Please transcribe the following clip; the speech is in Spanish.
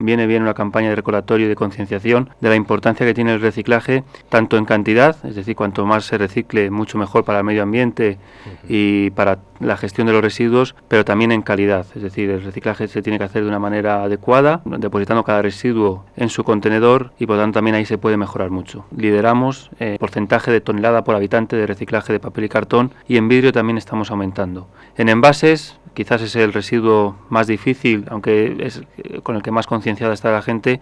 Viene bien una campaña de recordatorio y de concienciación de la importancia que tiene el reciclaje, tanto en cantidad, es decir, cuanto más se recicle, mucho mejor para el medio ambiente y para la gestión de los residuos, pero también en calidad, es decir, el reciclaje se tiene que hacer de una manera adecuada, depositando cada residuo en su contenedor y por lo tanto también ahí se puede mejorar mucho. Lideramos porcentaje de tonelada por habitante de reciclaje de papel y cartón, y en vidrio también estamos aumentando. En envases, quizás es el residuo más difícil, aunque es con el que más concienciada está la gente,